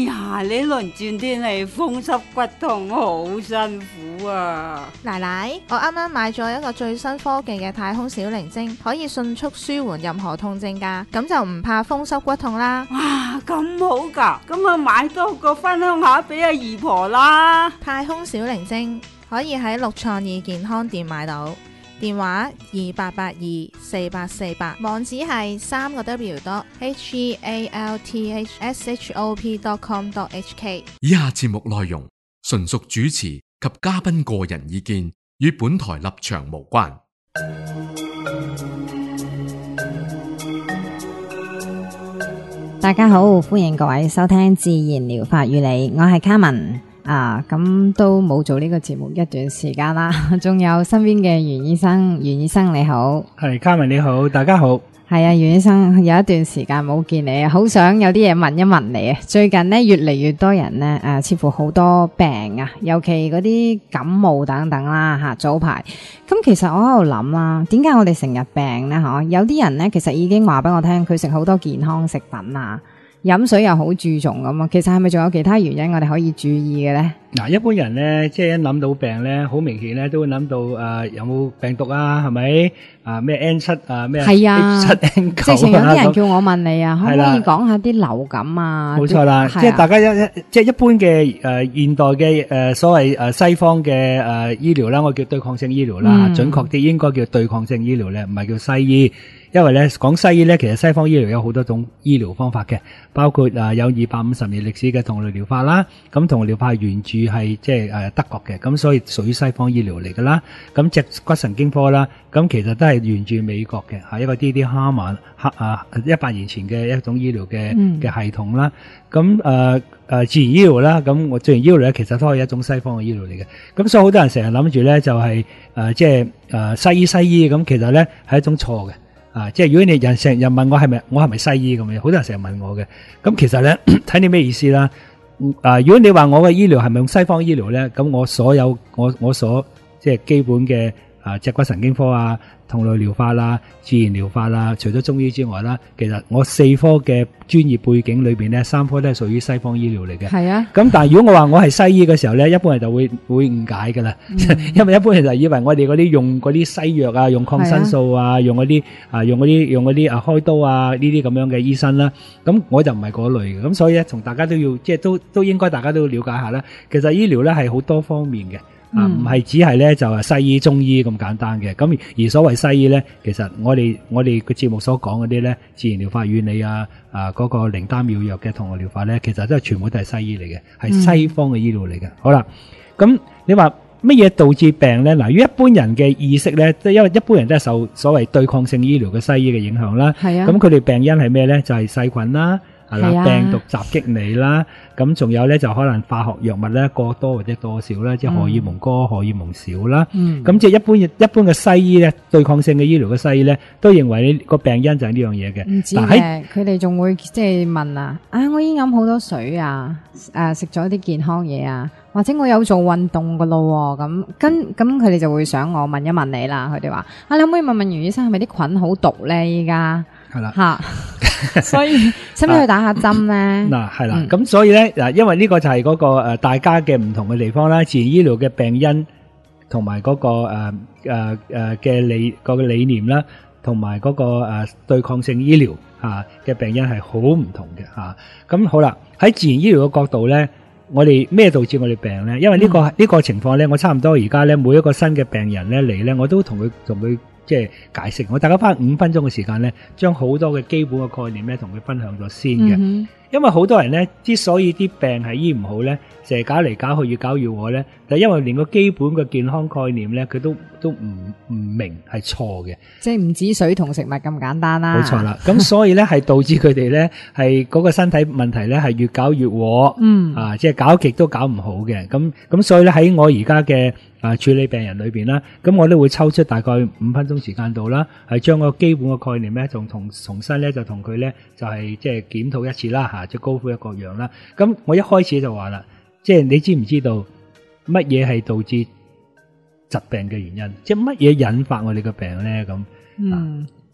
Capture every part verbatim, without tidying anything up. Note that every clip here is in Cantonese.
呀，呢輪轉天氣風濕骨痛好辛苦啊！ 奶奶，我啱啱買咗一個最新科技嘅太空小靈精，可以迅速舒緩任何痛症㗎，咁就唔怕風濕骨痛啦。 哇，咁好噶，咁啊買多個分享下俾阿姨婆啦。 太空小靈精可以喺六創意健康店買到，電話二八八二四八四八，網址係三個 W dot H E A L T H S H O P dot com dot H K。 以下節目內容純屬主持及嘉賓個人意見，與本台立場無關。 大家好，歡迎各位收聽自然療法與你，我係卡文。啊，咁都冇做呢個節目一段時間啦，仲有身邊嘅袁醫生，袁醫生你好。 係卡文你好，大家好。 係啊，袁醫生有一段時間冇見你啊，好想有啲嘢問一問你啊。最近呢，越嚟越多人呢，誒、啊，似乎好多病啊，尤其嗰啲感冒等等啦吓、啊，早排。咁其實我喺度諗啦，點解我哋成日病呢？嗬，有啲人呢，其實已經話俾我聽，佢食好多健康食品啊。飲水又好注重咁啊，其實係咪仲有其他原因我哋可以注意嘅咧？ 嗱，一般人咧，即係一諗到病咧，好明顯咧，都會諗到誒有冇病毒啊，係咪啊咩 N 七啊咩 H 七 N 九啊？ 直情有啲人叫我問你啊，可唔可以講下啲流感啊？ 冇錯啦，即係大家一即係一般嘅誒現代嘅誒所謂誒西方嘅誒醫療啦，我叫對抗性醫療啦，準確啲應該叫對抗性醫療咧，唔係叫西醫。因為咧講西醫咧，其實西方醫療有好多種醫療方法嘅，包括啊有二百五十年歷史嘅同類療法啦。咁同類療法原著係即係誒德國嘅，咁所以屬於西方醫療嚟噶啦。咁脊骨神經科啦，咁其實都係源自美國嘅，係一個 D D 哈曼克啊一百年前嘅一種醫療嘅嘅系統啦。咁誒誒自然醫療啦，咁我自然醫療咧其實都係一種西方嘅醫療嚟嘅。咁所以好多人成日諗住咧就係誒即係誒西醫西醫咁，其實咧係一種錯嘅。啊，即係如果你人成日問我係咪我係咪西醫咁樣，好多人成日問我嘅。咁其實咧睇你咩意思啦。啊，如果你話我嘅醫療係咪用西方醫療咧，咁我所有我我所即係基本嘅啊脊骨神經科啊、同類療法啦、自然療法啦，除咗中醫之外啦，其實我四科嘅專業背景裏邊咧，三科都係屬於西方醫療嚟嘅。係啊。咁但係如果我話我係西醫嘅時候咧，一般人就會會誤解噶啦，嗯、因為一般人就以為我哋嗰啲用嗰啲西藥啊、用抗生素啊、用嗰啲啊、用嗰啲用嗰啲啊開刀啊呢啲咁樣嘅醫生啦，咁我就唔係嗰類嘅。咁所以咧，從大家都要即係都都應該大家都要了解下啦。其實醫療咧係好多方面嘅。啊，唔係只係咧就係西醫、中醫咁簡單嘅，咁而所謂西醫咧，其實我哋我哋個節目所講嗰啲咧，自然療法原理啊，啊嗰個靈丹妙藥嘅同類療法咧，其實都係全部都係西醫嚟嘅，係西方嘅醫療嚟嘅。好啦，咁你話乜嘢導致病咧？嗱，於一般人嘅意識咧，即係因為一般人都係受所謂對抗性醫療嘅西醫嘅影響啦。係啊，咁佢哋病因係咩咧？就係細菌啦。係啦，病毒襲擊你啦，咁仲有咧就可能化學藥物咧過多或者多少啦，即係荷爾蒙多、荷爾蒙少啦。咁即係一般一般嘅西醫咧，對抗性嘅醫療嘅西醫咧，都認為呢個病因就係呢樣嘢嘅。 唔知嘅，佢哋仲會即係問啊，啊我已經飲好多水啊，誒食咗啲健康嘢啊，或者我有做運動噶咯，咁跟咁佢哋就會想我問一問你啦。佢哋話啊，你可唔可以問問袁醫生係咪啲菌好毒咧？依家係啦吓，所以使唔使去打下針咧？嗱係啦，咁所以咧嗱，因為呢個就係嗰個誒大家嘅唔同嘅地方啦。自然醫療嘅病因同埋嗰個誒誒誒嘅理個理念啦，同埋嗰個誒對抗性醫療吓嘅病因係好唔同嘅吓。咁好啦，喺自然醫療嘅角度咧，我哋咩導致我哋病咧？因為呢個呢個情況咧，我差唔多而家咧每一個新嘅病人咧嚟咧，我都同佢同佢。即係解釋，我大家花五分鐘嘅時間咧，將好多嘅基本嘅概念咧，同佢分享咗先嘅。嗯、因為好多人咧，之所以啲病係醫唔好咧，成日搞嚟搞去越搞越禍咧，就因為連個基本嘅健康概念咧，佢都都唔唔明係錯嘅。即係唔止水同食物咁簡單啦。冇錯啦，咁所以咧係導致佢哋咧係嗰個身體問題咧係越搞越禍。嗯啊，即係搞極都搞唔好嘅。咁咁所以咧喺我而家嘅啊處理病人裏邊啦，咁我都會抽出大概五分鐘時間度啦，係將個基本嘅概念咧，仲同重新咧就同佢咧就係即係檢討一次啦吓，即係高呼一個樣啦。咁我一開始就話啦，即係你知唔知道乜嘢係導致疾病嘅原因？即係乜嘢引發我哋嘅病咧？咁嗯。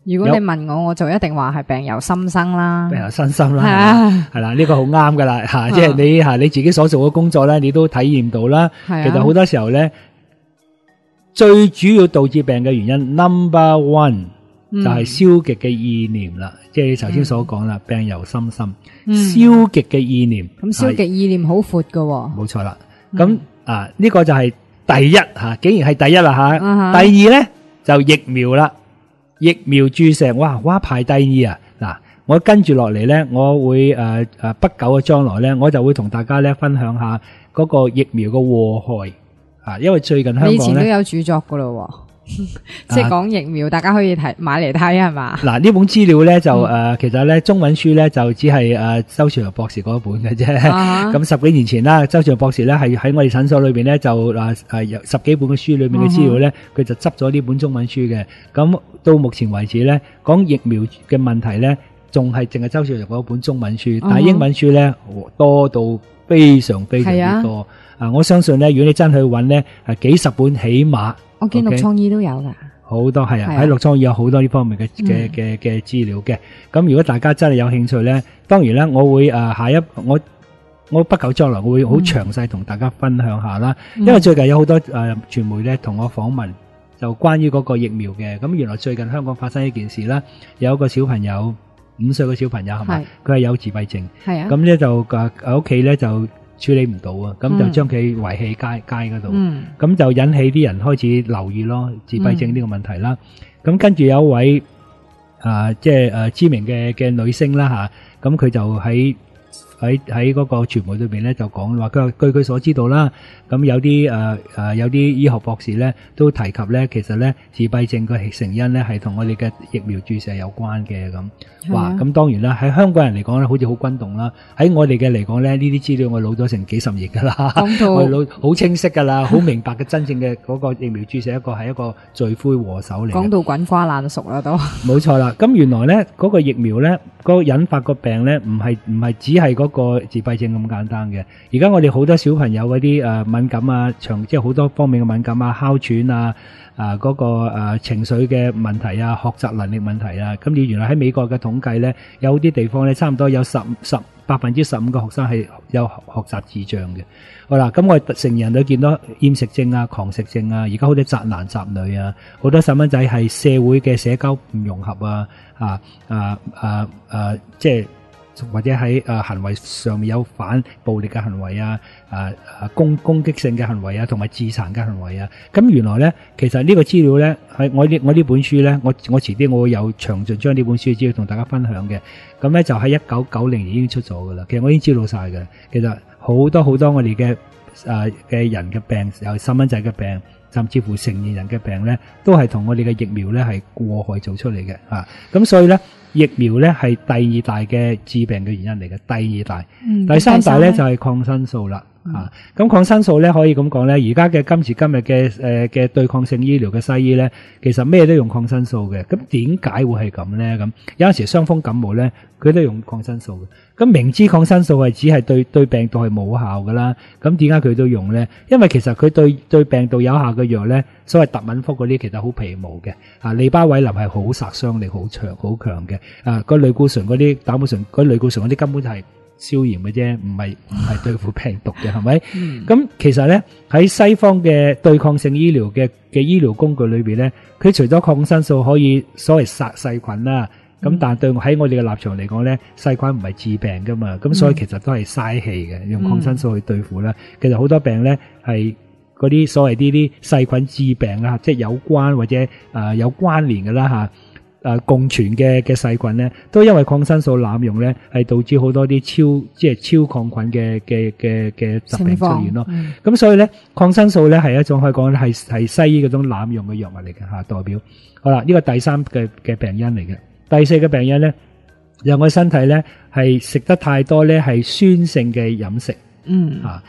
如果你問我，我就一定話係病由心生啦， 病由身心係啦， 啊， 係啦，呢個好啱噶啦吓，即係你吓你自己所做嘅工作咧，你都體驗到啦。 係啊， 其實好多時候咧，最主要導致病嘅原因 number one 就係消極嘅意念啦，即係你頭先所講啦，病由心生，消極嘅意念。 咁消極意念好闊噶， 冇錯啦。咁啊呢個就係第一吓，竟然係第一啦吓。 啊哈第二咧就疫苗啦，疫苗注射，哇哇排第二啊！嗱，我跟住落嚟咧，我會誒誒不久嘅將來咧，我就會同大家咧分享下嗰個疫苗嘅禍害啊，因為最近香你以前港咧， 都有著作噶咯，即係講疫苗，大家可以睇買嚟睇係嘛？ 嗱呢本資料咧就誒其實咧中文書咧就只係誒周兆良博士嗰一本嘅啫。 啊咁十幾年前啦，周兆良博士咧係喺我哋診所裏邊咧就誒誒有十幾本嘅書裏面嘅資料咧，佢就執咗呢本中文書嘅。咁到目前為止咧，講疫苗嘅問題咧，仲係淨係周兆良嗰本中文書，但係英文書咧多到非常非常之多。啊，我相信咧，如果你真去揾咧，係幾十本起碼。 我見陸創意都有噶， 好多係啊， 係啊喺陸創意有好多呢方面嘅嘅嘅嘅資料嘅。咁如果大家真係有興趣咧，當然咧，我會誒下一我我不久將來我會好詳細同大家分享下啦。 嗯因為最近有好多誒傳媒咧同我訪問，就關於嗰個疫苗嘅。咁原來最近香港發生一件事啦，有一個小朋友五歲嘅小朋友係咪？佢係有自閉症， 係啊， 咁咧就誒喺屋企咧就處理唔到啊，咁就將佢遺棄街街嗰度， 嗯咁就引起啲人開始留意咯，自閉症呢個問題啦。咁跟住有一位啊，即係誒知名嘅嘅女星啦嚇，咁佢就喺喺喺嗰個傳媒裏邊咧就講話，佢話據佢所知道啦，咁有啲誒誒有啲醫學博士咧都提及咧，其實咧自閉症嘅成因咧係同我哋嘅疫苗注射有關嘅咁。哇！咁當然啦，喺香港人嚟講咧，好似好轟動啦。喺我哋嘅嚟講咧，呢啲資料我老咗成幾十年噶啦， 講到我老好清晰噶啦，好明白嘅真正嘅嗰個疫苗注射一個係一個罪魁禍首嚟嘅。 講到滾瓜爛熟啦都。 冇錯啦，咁原來咧嗰個疫苗咧，嗰個引發個病咧，唔係唔係只係嗰個自閉症咁簡單嘅。而家我哋好多小朋友嗰啲誒敏感啊，長即係好多方面嘅敏感啊，哮喘啊。啊！嗰、那個、呃、情緒嘅問題啊，學習能力問題啊，咁你原來喺美國嘅統計咧，有啲地方咧，差唔多有十十百分之十五個學生係有學習智障嘅。好啦，咁我哋成人都見到厭食症啊、狂食症啊，而家好多宅男宅女啊，好多細蚊仔係社會嘅社交唔融合啊，啊啊啊啊，即係。或者喺誒行為上面有反暴力嘅行為啊，誒誒攻攻擊性嘅行為啊，同埋自殘嘅行為啊，咁原來咧，其實呢個資料咧，喺我呢我呢本書咧，我我遲啲我會有詳盡將呢本書資料同大家分享嘅，咁咧就喺一九九零年已經出咗噶啦，其實我已經知道晒嘅，其實好多好多我哋嘅誒嘅人嘅病，有細蚊仔嘅病，甚至乎成年人嘅病咧，都係同我哋嘅疫苗咧係禍害做出嚟嘅嚇，咁所以咧。疫苗咧係第二大嘅致病嘅原因嚟嘅，第二大，嗯、第三大咧就係、是、抗生素啦。嗯、啊，咁抗生素咧可以咁講咧，而家嘅今時今日嘅誒嘅對抗性醫療嘅西醫咧，其實咩都用抗生素嘅。咁點解會係咁咧？咁有陣時傷風感冒咧，佢都用抗生素嘅。咁明知抗生素係只係對對病毒係冇效噶啦，咁點解佢都用咧？因為其實佢對對病毒有效嘅藥咧，所謂特敏福嗰啲其實好皮毛嘅。啊，利巴韋林係好殺傷力好強好強嘅。啊，個類固醇嗰啲膽固醇嗰類固醇嗰啲根本就係消炎嘅啫，唔係唔係對付病毒嘅，係咪？咁、嗯、其實咧喺西方嘅對抗性醫療嘅嘅醫療工具裏邊咧，佢除咗抗生素可以所謂殺細菌啦，咁、嗯、但係對喺我哋嘅立場嚟講咧，細菌唔係致病噶嘛，咁所以其實都係嘥氣嘅，用抗生素去對付啦。嗯、其實好多病咧係嗰啲所謂呢啲細菌致病啦，即係有關或者誒、呃、有關聯嘅啦吓。誒、呃，共存嘅嘅細菌咧，都因為抗生素濫用咧，係導致好多啲超即係超抗菌嘅嘅嘅嘅疾病出現咯。咁、嗯、所以咧，抗生素咧係一種可以講係係西醫嗰種濫用嘅藥物嚟嘅吓，代表。好啦，呢、這個第三嘅嘅病因嚟嘅。第四個病因咧，讓我身體咧係食得太多咧係酸性嘅飲食。嗯啊，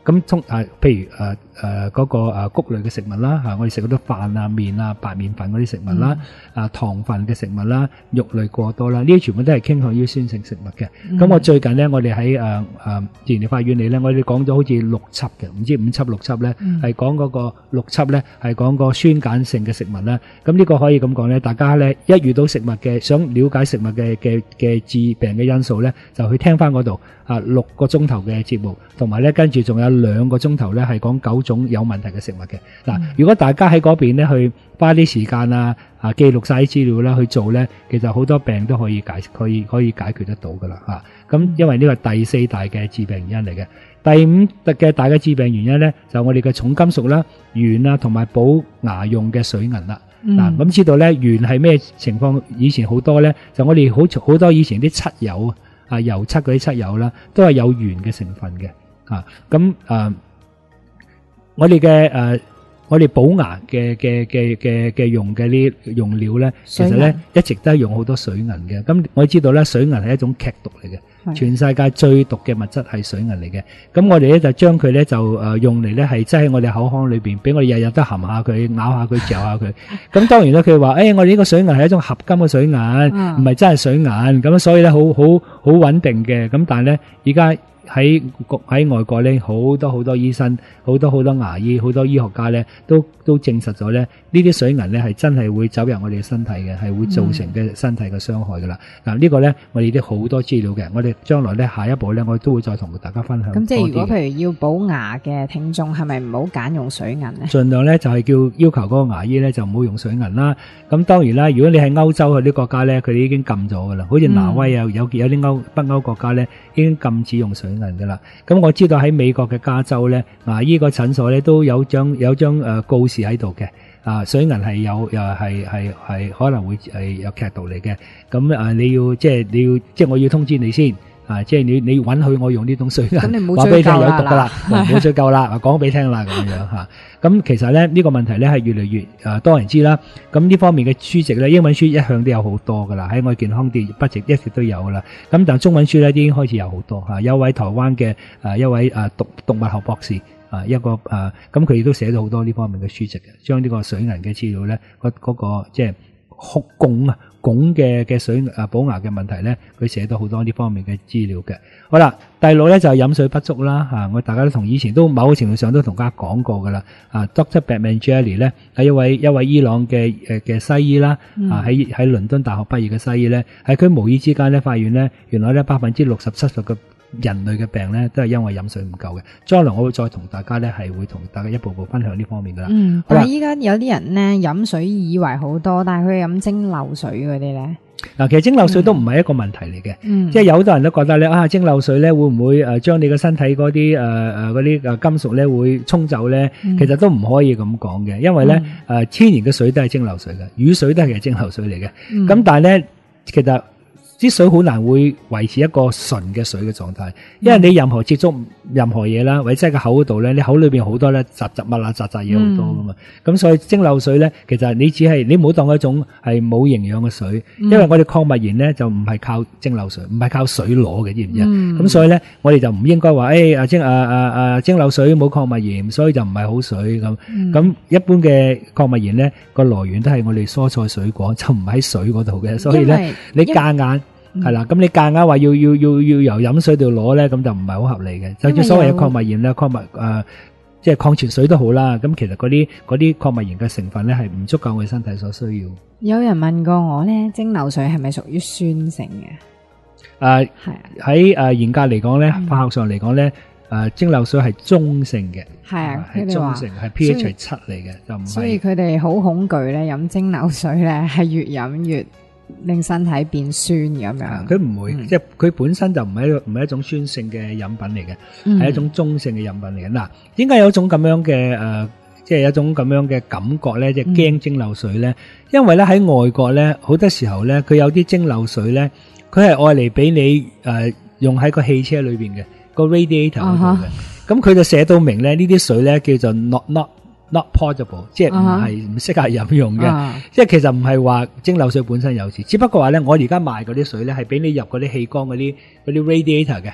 咁通啊，譬如誒誒嗰個誒穀類嘅食物啦，嚇我哋食嗰啲飯啊、麵啊、白麵粉嗰啲食物啦，啊糖分嘅食物啦、肉類過多啦，呢啲全部都係傾向於酸性食物嘅。咁我最近咧，我哋喺誒誒自然法院嚟咧，我哋講咗好似六輯嘅，唔知五輯六輯咧，係講嗰個六輯咧係講個酸鹼性嘅食物啦。咁呢個可以咁講咧，大家咧一遇到食物嘅想了解食物嘅嘅嘅致病嘅因素咧，就去聽翻嗰度啊六個鐘頭嘅節目，同埋咧跟住仲有兩個鐘頭咧係講九種有問題嘅食物嘅。嗱，如果大家喺嗰邊咧去花啲時間啊啊記錄晒啲資料啦去做咧，其實好多病都可以解可以可以解決得到噶啦嚇。咁因為呢個係第四大嘅致病原因嚟嘅。第五嘅大嘅致病原因咧，就我哋嘅重金屬啦、鉛啊同埋補牙用嘅水銀啦。嗱，咁知道咧鉛係咩情況？以前好多咧，就我哋好好多以前啲漆油啊、油漆嗰啲漆油啦，都係有鉛嘅成分嘅。啊，咁啊，我哋嘅誒，我哋補牙嘅嘅嘅嘅嘅用嘅呢用料咧，其實咧一直都係用好多水銀嘅。咁我知道咧，水銀係一種劇毒嚟嘅，全世界最毒嘅物質係水銀嚟嘅。咁我哋咧就將佢咧就誒用嚟咧係擠喺我哋口腔裏邊，俾我哋日日都含下佢、咬下佢、嚼下佢。咁當然咧，佢話誒，我哋呢個水銀係一種合金嘅水銀，唔係真係水銀。咁所以咧，好好好穩定嘅。咁但係咧，而家喺國喺外國咧，好多好多醫生、好多好多牙醫、好多醫學家咧，都都證實咗咧，呢啲水銀咧係真係會走入我哋嘅身體嘅，係會造成嘅身體嘅傷害噶啦。嗱、嗯，呢個咧我哋都好多資料嘅，我哋將來咧下一步咧，我都會再同大家分享。 咁即係如果譬如要補牙嘅聽眾，係咪唔好揀用水銀咧？盡量咧就係叫要求嗰個牙醫咧就唔好用水銀啦。咁當然啦，如果你喺歐洲嗰啲國家咧，佢哋已經禁咗噶啦，好似挪威啊，有有啲歐北歐國家咧已經禁止用水銀噶啦。咁我知道喺美國嘅加州咧，牙醫個診所咧都有張有張誒告示喺度嘅，啊水銀係有又係係係可能會係有劇毒嚟嘅，咁啊你要即係你要即係我要通知你先。啊，即係你你允許我用呢種水銀，話俾你聽有毒噶啦，唔好追究啦，講俾你聽啦咁樣吓。咁其實咧呢個問題咧係越嚟越誒多人知啦。咁呢方面嘅書籍咧，英文書一向都有好多噶啦，喺我健康店不直一直都有噶啦。咁但係中文書咧已經開始有好多吓，有一位台灣嘅誒一位誒毒動物學博士啊，一個誒咁佢亦都寫咗好多呢方面嘅書籍嘅，將呢個水銀嘅資料咧，嗰嗰個即係學汞啊。汞嘅嘅水啊補牙嘅問題咧，佢寫到好多呢方面嘅資料嘅。好啦，第六咧就係飲水不足啦嚇，我大家都同以前都某個程度上都同大家講過噶啦。啊 ，Doctor Batmanglij 咧係一位一位伊朗嘅誒嘅西醫啦，啊喺喺倫敦大學畢業嘅西醫咧，喺佢無意之間咧發現咧，原來咧百分之六十七十嘅人類嘅病咧都係因為飲水唔夠嘅。將來我會再同大家咧係會同大家一步步分享呢方面噶啦。 嗯，但係依家有啲人咧飲水以為好多，但係佢飲蒸餾水嗰啲咧。 嗱，其實蒸餾水都唔係一個問題嚟嘅， 嗯、 即係有好多人都覺得咧啊，蒸餾水咧會唔會誒將你個身體嗰啲誒誒嗰啲誒金屬咧會沖走咧？嗯、其實都唔可以咁講嘅，因為咧誒、嗯呃、天然嘅水都係蒸餾水嘅，雨水都係其實蒸餾水嚟嘅。咁、嗯、但係咧，其實啲水好難會維持一個純嘅水嘅狀態，因為你任何接觸任何嘢啦，或者喺個口嗰度咧，你口裏邊好多咧雜雜物啊、雜雜嘢好多噶嘛。咁、嗯、所以蒸餾水咧，其實你只係你唔好當一種係冇營養嘅水，嗯、因為我哋礦物鹽咧就唔係靠蒸餾水，唔係靠水攞嘅，知唔知啊？咁、嗯、所以咧，我哋就唔應該話誒啊蒸啊啊啊蒸餾水冇礦物鹽，所以就唔係好水咁。咁、嗯、一般嘅礦物鹽咧個來源都係我哋蔬菜水果，就唔喺水嗰度嘅。所以咧，你夾硬係啦，咁你夾硬話要要要要由飲水度攞咧，咁就唔係好合理嘅。就算所謂嘅礦物鹽咧，礦物誒、呃，即係礦泉水都好啦。咁其實嗰啲嗰啲礦物鹽嘅成分咧，係唔足夠我哋身體所需要。 有人問過我咧，蒸餾水係咪屬於酸性嘅？ 誒，喺誒嚴格嚟講咧，化學上嚟講咧，誒蒸餾水係中性嘅。係啊，係中性，係 pH 係七嚟嘅，就唔係。所以佢哋好恐懼咧，飲蒸餾水咧係越飲越令身體變酸咁樣，佢唔會，嗯、即係佢本身就唔係一唔係一種酸性嘅飲品嚟嘅，係、嗯、一種中性嘅飲品嚟嘅。嗱，點解有一種咁樣嘅誒、呃，即係有一種咁樣嘅感覺咧？即係驚蒸餾水咧？因為咧喺外國咧，好多時候咧，佢有啲蒸餾水咧，佢係愛嚟俾你誒、呃、用喺個汽車裏邊嘅個 radiator 嗰度嘅。咁佢、uh huh. 就寫到明咧，呢啲水咧叫做 not not。not potable， 即係唔係唔適合飲用嘅，uh huh. 即係其實唔係話蒸餾水本身有事，只不過話咧，我而家賣嗰啲水咧係俾你入嗰啲氣缸嗰啲嗰啲 radiator 嘅，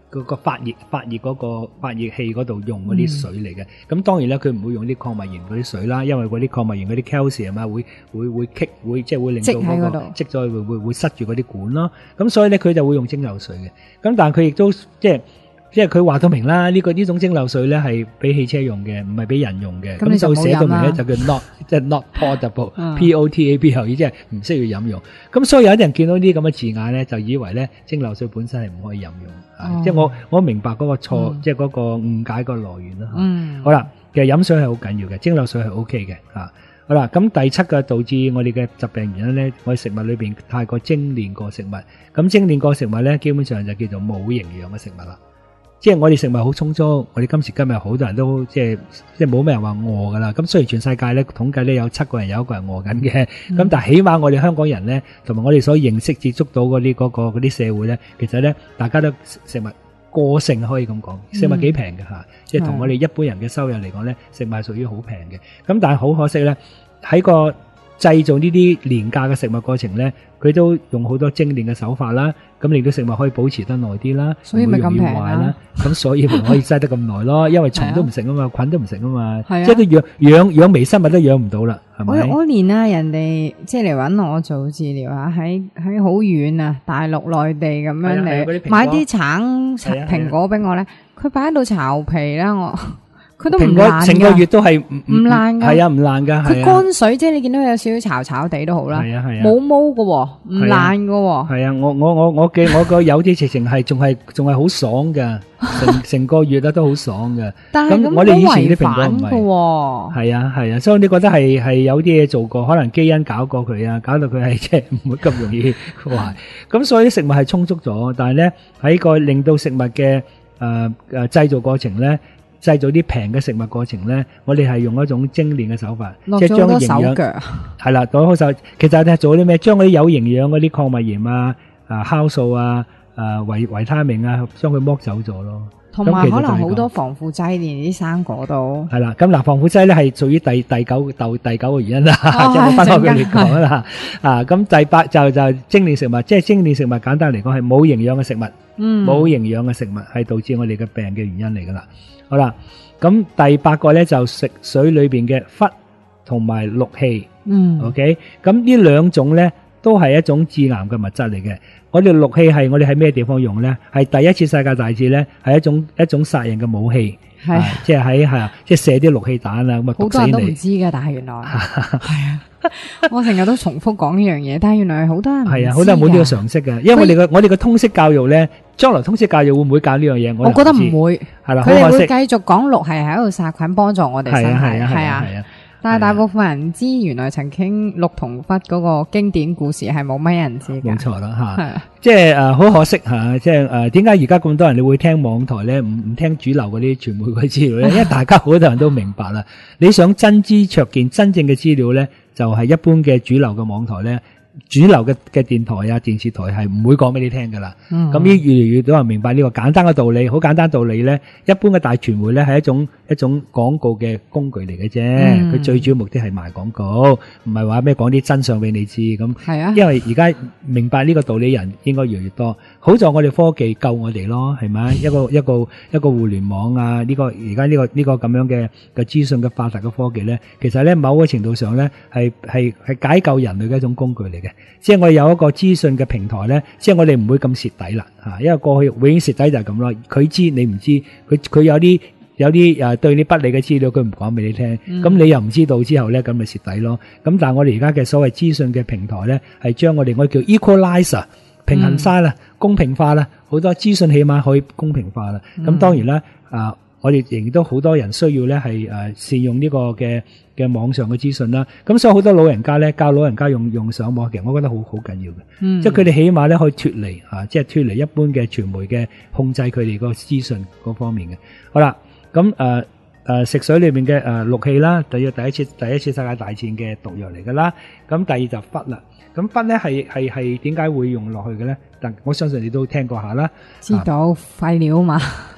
嗰個發熱發熱嗰個發熱器嗰度用嗰啲水嚟嘅。咁、嗯、當然咧，佢唔會用啲礦物鹽嗰啲水啦，因為嗰啲礦物鹽嗰啲 calcium 啊，會會會棘，會即係會令到嗰、那個積咗會會會塞住嗰啲管咯。咁所以咧，佢就會用蒸餾水嘅。咁但係佢亦都即係即係佢話到明啦，呢、這個呢種蒸餾水咧係俾汽車用嘅，唔係俾人用嘅。咁就寫到明咧就叫 not 即係 not potable，P O T A B L E， 即係唔需要飲用。咁所以有啲人見到呢啲咁嘅字眼咧，就以為咧蒸餾水本身係唔可以飲用。哦、即係我我明白嗰個錯，嗯、即係嗰個誤解個來源啦。嗯，好啦，其實飲水係好緊要嘅，蒸餾水係 O K 嘅吓。好啦，咁第七個導致我哋嘅疾病原因咧，我哋食物裏邊太過精煉過食物。咁精煉過食物咧，基本上就叫做冇營養嘅食物啦。即係我哋食物好充足，我哋今時今日好多人都即係即係冇咩人話餓噶啦。咁雖然全世界咧統計咧有七個人有一個人餓緊嘅，咁、嗯、但係起碼我哋香港人咧，同埋我哋所認識接觸到嗰啲嗰個嗰啲社會咧，其實咧大家都食物過剩可以咁講，食物幾平嘅吓，即係同我哋一般人嘅收入嚟講咧，食物係屬於好平嘅。咁但係好可惜咧，喺個製造呢啲廉價嘅食物過程咧，佢都用好多精煉嘅手法啦，咁令到食物可以保持得耐啲啦， 所以咪咁平啦。咁所以咪可以擠得咁耐咯，因為蟲都唔食啊嘛，菌都唔食啊嘛， 係啊， 即係都養養養微生物都養唔到啦，係咪？ 我我連啊人哋即係嚟搵我做治療啊，喺喺好遠啊，大陸內地咁樣嚟買啲橙蘋果俾我咧，佢擺喺度巢皮啦我。佢都唔爛， 成個月都係唔唔爛噶， 係啊唔爛噶， 佢乾水即係你見到有少少炒炒地都好啦， 係啊係啊， 冇毛噶，唔爛噶， 係啊我我我我嘅我個有啲直情係仲係仲係好爽噶，成成個月啊都好爽噶， 但係咁我哋以前啲蘋蘋果唔係，係啊係啊，所以你覺得係係有啲嘢做過，可能基因搞過佢啊，搞到佢係即係唔會咁容易壞，咁所以食物係充足咗，但係咧喺個令到食物嘅誒誒製造過程咧。製造啲平嘅食物過程咧，我哋係用一種精煉嘅手法，即係將營養係啦，攞好手。其實係做啲咩？將嗰啲有營養嗰啲礦物鹽啊、啊酵素啊、啊維維他命啊，將佢剝走咗咯。 同埋可能好多防腐劑，連啲生果都係啦。咁嗱，防腐劑咧係屬於第第九第第九個原因啦，即係我分開佢嚟講啦。啊，咁第八就就精煉食物，即係精煉食物，簡單嚟講係冇營養嘅食物，嗯，冇營養嘅食物係導致我哋嘅病嘅原因嚟噶啦。好啦，咁第八個咧就食水裏邊嘅氟同埋氯氣，嗯 ，OK，咁呢兩種咧都係一種致癌嘅物質嚟嘅。我哋氯氣係我哋喺咩地方用咧？係第一次世界大戰咧，係一種一種殺人嘅武器，係即係喺係即係射啲氯氣彈啊，咁啊毒死你。好多人都唔知嘅，但係原來係啊，我成日都重複講呢樣嘢，但係原來好多人係啊，好多人冇呢個常識嘅，因為我哋嘅我哋嘅通識教育咧，將來通識教育會唔會教呢樣嘢？我覺得唔會，係啦，佢哋會繼續講氯係喺度殺菌，幫助我哋身體，係啊，係啊，係啊。但係大部分人知，原來曾經氯同氟嗰個經典故事係冇乜人知嘅。冇錯啦，吓，即係誒，好可惜吓，即係誒，點解而家咁多人你會聽網台咧，唔唔聽主流嗰啲傳媒嗰啲資料咧？因為大家好多人都明白啦，你想真知灼見真正嘅資料咧，就係一般嘅主流嘅網台咧。主流嘅嘅電台啊、電視台係唔會講俾你聽噶啦。咁呢越嚟越多人明白呢個簡單嘅道理，好簡單道理咧。一般嘅大傳媒咧係一種一種廣告嘅工具嚟嘅啫。佢、嗯、最主要目的係賣廣告，唔係話咩講啲真相俾你知咁。係啊，因為而家明白呢個道理人應該越嚟越多。好在我哋科技救我哋咯，係咪？一個一個一個互聯網啊，呢、這個而家呢個呢、這個咁樣嘅嘅資訊嘅發達嘅科技咧，其實咧某個程度上咧係係係解救人類嘅一種工具嚟嘅。即係我哋有一個資訊嘅平台咧，即係我哋唔會咁蝕底啦吓，因為過去永遠蝕底就係咁咯。佢知你唔知，佢佢有啲有啲誒對你不利嘅資料，佢唔講俾你聽，咁、嗯、你又唔知道之後咧，咁咪蝕底咯。咁但係我哋而家嘅所謂資訊嘅平台咧，係將我哋我哋叫 equalizer 平衡晒啦、嗯，公平化啦，好多資訊起碼可以公平化啦。咁、嗯、當然啦，啊，我哋仍然都好多人需要咧係誒善用呢個嘅。嘅網上嘅資訊啦，咁所以好多老人家咧教老人家用用上網，其實我覺得好好緊要嘅、嗯，即係佢哋起碼咧可以脫離啊，即係脫離一般嘅傳媒嘅控制佢哋個資訊嗰方面嘅。好啦，咁誒誒食水裏邊嘅誒氯氣啦，第一第一次第一次世界大戰嘅毒藥嚟噶啦，咁第二就氟啦，咁氟咧係係係點解會用落去嘅咧？但我相信你都聽過下啦，知道廢料嘛。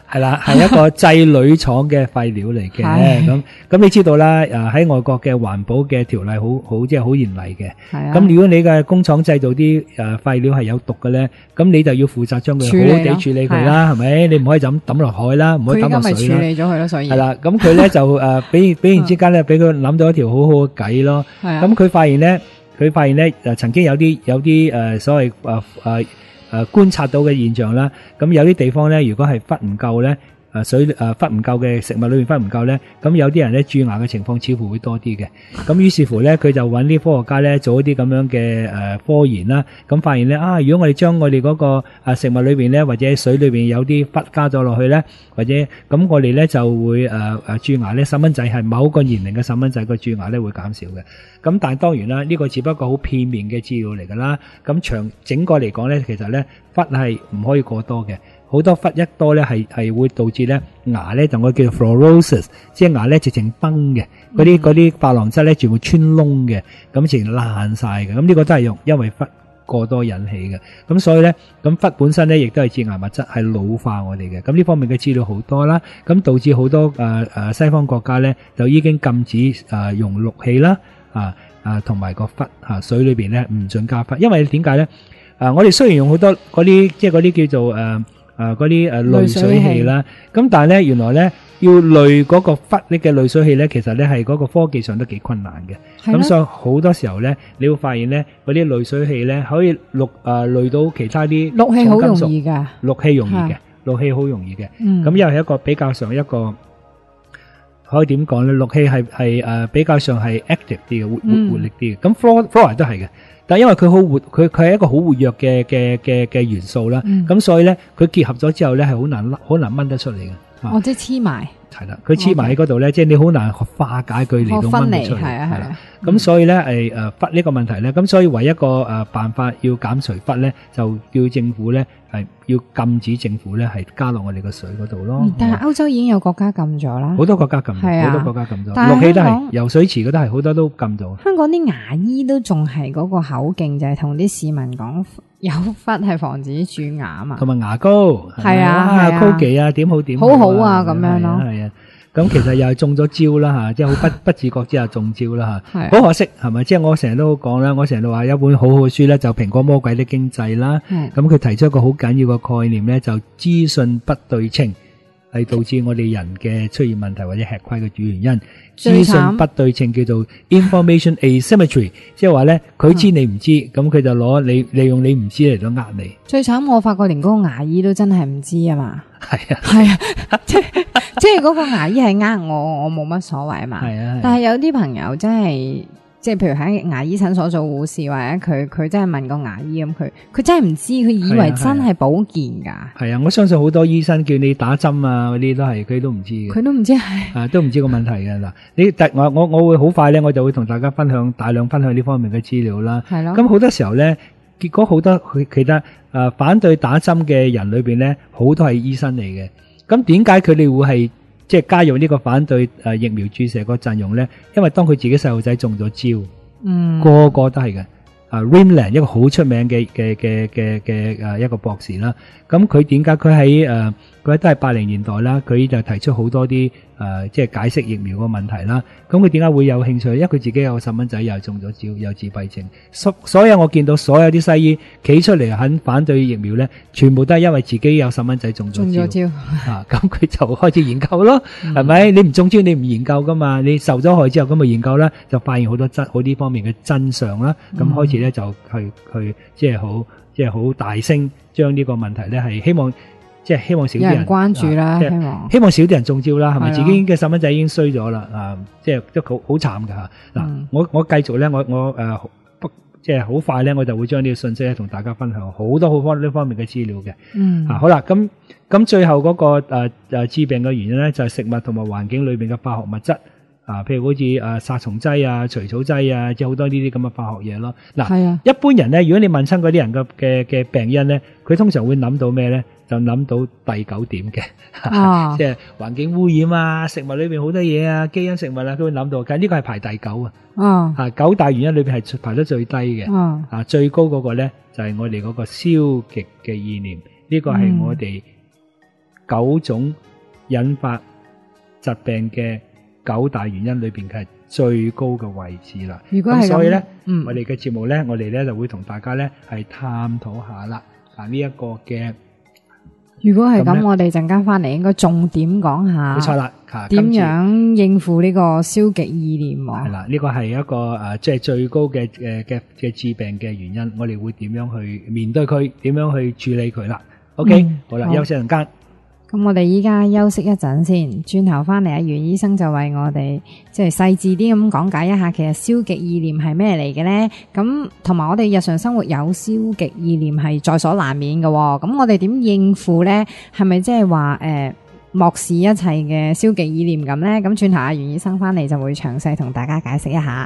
係啦，係一個製鋁廠嘅廢料嚟嘅。咁咁你知道啦，誒喺外國嘅環保嘅條例好好即係好嚴厲嘅。咁如果你嘅工廠製造啲誒廢料係有毒嘅咧，咁你就要負責將佢好好地處理佢啦，係咪？你唔可以就咁抌落海啦，唔可以抌落水啦。佢而家咪處理咗佢咯，所以係啦。咁佢咧就誒，比比然之間咧，俾佢諗到一條好好嘅計咯。咁佢發現咧，佢發現咧誒曾經有啲有啲誒所謂誒誒。誒、呃、觀察到嘅現象啦，咁有啲地方咧，如果係氟唔夠咧，誒水誒氟唔夠嘅食物裏面氟唔夠咧，咁有啲人咧蛀牙嘅情況似乎會多啲嘅。咁於是乎咧，佢就揾啲科學家咧做一啲咁樣嘅誒、呃、科研啦，咁發現咧啊，如果我哋將我哋嗰個啊食物裏邊咧或者水裏邊有啲氟加咗落去咧，或者咁我哋咧就會誒誒蛀牙咧，細蚊仔係某個年齡嘅細蚊仔個蛀牙咧會減少嘅。咁但係當然啦，呢個只不過好片面嘅資料嚟㗎啦。咁長整個嚟講咧，其實咧氟係唔可以過多嘅。好多氟一多咧，係係會導致咧牙咧就我叫做 fluorosis， 即係牙咧直情崩嘅，嗰啲嗰啲珐琅質咧全部穿窿嘅，咁直情爛晒嘅。咁呢個都係用因為氟過多引起嘅。咁所以咧，咁氟本身咧亦都係致癌物質，係老化我哋嘅。咁呢方面嘅資料好多啦，咁導致好多誒誒西方國家咧就已經禁止誒用氯氣啦，啊啊同埋個氟嚇水裏邊咧唔準加氟，因為點解咧？誒我哋雖然用好多嗰啲即係嗰啲叫做誒。啊！嗰啲誒濾水器啦，咁但係咧，原來咧要濾嗰個氟呢嘅濾水器咧，其實咧係嗰個科技上都幾困難嘅。咁所以好多時候咧，你會發現咧，嗰啲濾水器咧可以濾誒濾到其他啲氯氣好容易㗎， 氯氣容易嘅，氯氣好容易嘅。咁又係一個比較上一個可以點講咧？氯氣係係誒比較上係 active 啲嘅，活活活力啲嘅。咁 fluor fluoride 都係嘅。但係因為佢好活，佢佢係一個好活躍嘅嘅嘅嘅元素啦，咁、嗯、所以咧佢結合咗之後咧係好難好難掹得出嚟嘅。 哦，即係黐埋。係啦，佢黐埋喺嗰度咧，即係你好難化解佢嚟到掹得出嚟。係啊係啊。咁所以咧係誒氟呢個問題咧，咁所以唯一一個誒辦法要減除氟咧，就叫政府咧係要禁止政府咧係加落我哋個水嗰度咯。 但係歐洲已經有國家禁咗啦， 好多國家禁，好多國家禁咗。氯氣都係，游水池嗰都係好多都禁咗。 香港啲牙醫都仲係嗰個口徑，就係同啲市民講有氟係防止蛀牙啊嘛。 同埋牙膏， 係啊係啊， 高技啊點好點好好啊咁樣咯。 係啊。咁其實又係中咗招啦吓，即係好不不自覺之下中招啦吓，好可惜係咪？即係我成日都講啦，我成日都話一本好好嘅書咧，就《蘋果魔鬼的經濟》啦。咁佢提出一個好緊要嘅概念咧，就資訊不對稱係導致我哋人嘅出現問題或者吃虧嘅主要原因。資訊不對稱叫做 information asymmetry， 即係話咧佢知你唔知，咁佢就攞你利用你唔知嚟到呃你。 最慘我發覺連嗰個牙醫都真係唔知啊嘛。 係啊， 係啊，即係即係嗰個牙醫係呃我，我冇乜所謂啊嘛。係啊，但係有啲朋友真係，即係譬如喺牙醫診所做護士，或者佢佢真係問個牙醫咁，佢佢真係唔知，佢以為真係保健噶。係啊， 我相信好多醫生叫你打針啊嗰啲都係，佢都唔知嘅。 佢都唔知係啊，都唔知個問題嘅嗱。你特我我我會好快咧，我就會同大家分享大量分享呢方面嘅資料啦。係咯。咁好多時候咧，結果好多佢其他誒反對打針嘅人裏邊咧，好多係醫生嚟嘅。咁點解佢哋會係即係加入呢個反對誒疫苗注射個陣容咧？因為當佢自己細路仔中咗招，嗯，個個都係嘅。啊 Rimland 一個好出名嘅嘅嘅嘅嘅誒一個博士啦。咁佢點解佢喺誒佢都係八零年代啦？佢就提出好多啲誒即係解釋疫苗個問題啦。咁佢點解會有興趣？因為佢自己有個細蚊仔又係中咗招，有自閉症。所所有我見到所有啲西醫企出嚟肯反對疫苗咧，全部都係因為自己有細蚊仔中咗招。中咗招啊！咁佢就開始研究咯，係咪？你唔中招你唔研究噶嘛？你受咗害之後咁咪研究啦，就發現好多真好呢方面嘅真相啦。咁開始咧就去去即係好即係好大聲將呢個問題咧係希望。即係希望少啲人，人關注啦，啊、希望希望少啲人中招啦，係咪？自己嘅細蚊仔已經衰咗啦，啊！即係都好好慘㗎吓。嗱、嗯，我我繼續咧，我我誒不、呃、即係好快咧，我就會將呢個信息咧同大家分享好多好多呢方面嘅資料嘅。嗯，啊好啦，咁咁最後嗰、那個誒誒、呃、致病嘅原因咧，就係、是、食物同埋環境裏邊嘅化學物質啊，譬如好似誒殺蟲劑啊、除草劑啊，即係好多呢啲咁嘅化學嘢咯。嗱，係啊，一般人咧，如果你問親嗰啲人嘅嘅嘅病因咧，佢通常會諗到咩咧？就諗到第九點嘅，啊、即係環境污染啊，食物裏邊好多嘢啊，基因食物啊，佢會諗到。但係呢個係排第九啊，啊，啊九大原因裏邊係排得最低嘅，啊，啊最高嗰個咧就係、是、我哋嗰個消極嘅意念，呢、這個係我哋九種引發疾病嘅九大原因裏邊嘅係最高嘅位置啦。 如果係咁， 咁所以咧， 嗯， 我哋嘅節目咧，我哋咧就會同大家咧係探討下啦。啊，呢一個嘅如果係咁， 咁呢我哋陣間翻嚟應該重點講下， 冇錯啦。啊， 點今次樣應付呢個消極意念喎？ 係啦，呢個係一個誒，即係最高嘅誒嘅嘅致病嘅原因。我哋會點樣去面對佢？點樣去處理佢啦？OK， 嗯好啦， 好休息陣間。 咁我哋依家休息一陣先，轉頭翻嚟，阿袁醫生就為我哋即係細緻啲咁講解一下，其實消極意念係咩嚟嘅呢？咁同埋我哋日常生活有消極意念係在所難免嘅，咁我哋點應付呢？係咪即係話誒漠視一切嘅消極意念咁呢？咁轉頭阿袁醫生翻嚟就會詳細同大家解釋一下。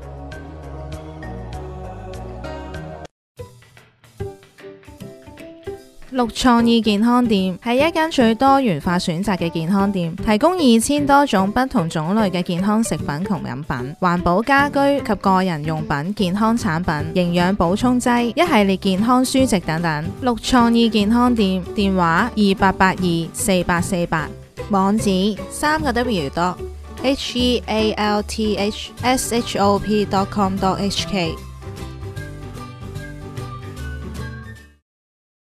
綠創意健康店係一間最多元化選擇嘅健康店，提供二千多種不同種類嘅健康食品同飲品、環保家居及個人用品、健康產品、營養補充劑、一系列健康書籍等等。綠創意健康店電話二八八二四八四八，網址三個 W dot H E A L T H S H O P dot com dot H K。